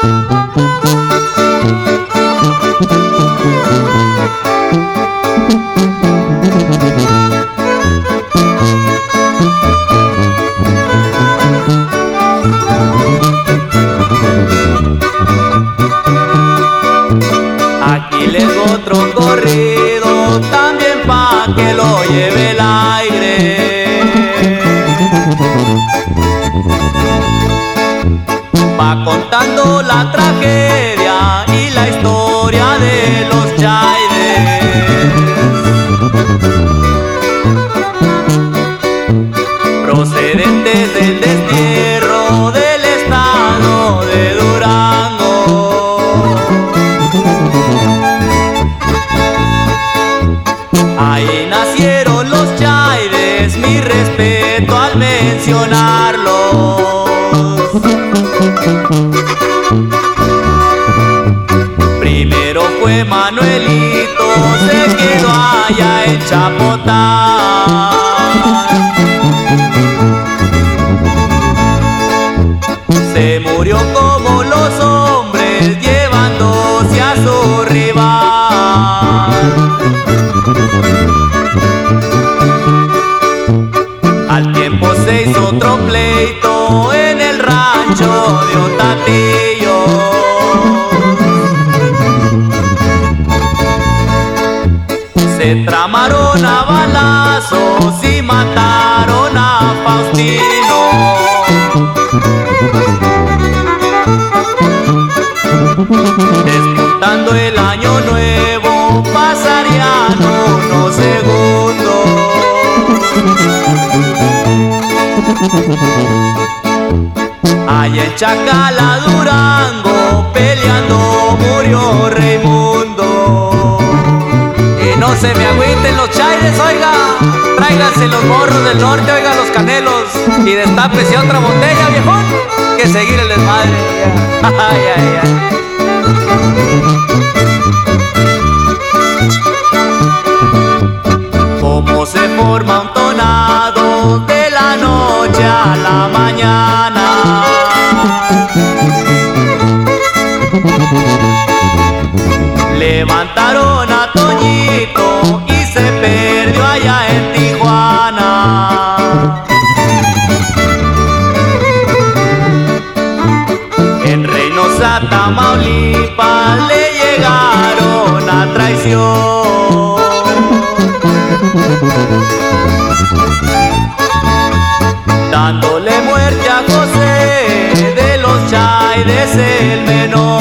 Aquí les otro corrido, también pa' que lo lleve el aire. Va contando la tragedia y la historia de los Chaides, procedentes del destierro del estado de Durango. Ahí nacieron los Chaides, mi respeto al mencionarlos. Primero fue Manuelito, se quedó allá en Chapotán. Se murió como los hombres, llevándose a su rival. Al tiempo se hizo otro pleito en el rancho de Otatillo. Se tramaron a balazos y mataron a Faustino. Despuntando el año nuevo, pasarían unos segundos. Allá en Chacala, Durango, peleando murió Raimundo. Y no se me agüiten los Chaides, oiga, tráiganse los morros del norte, oiga, los canelos, y destápese otra botella, viejón, que seguir el desmadre. Ay, ay, ay. Cómo se forma un tonado de la noche a la mañana. Levantaron a Toñito y se perdió allá en Tijuana. En Reynosa, Tamaulipas, le llegaron a traición. Dándole muerte a José de los Chaides el menor.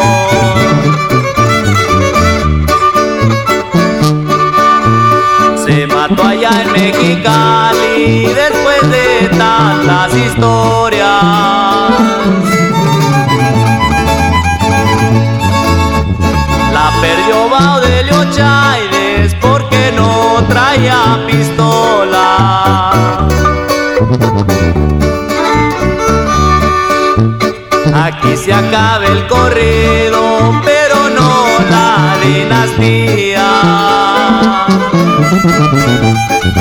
Se mató allá en Mexicali después de tantas historias. La perdió Baudelio Chaides porque no traía pistola. Aquí se acaba el corrido, pero no la dinastía.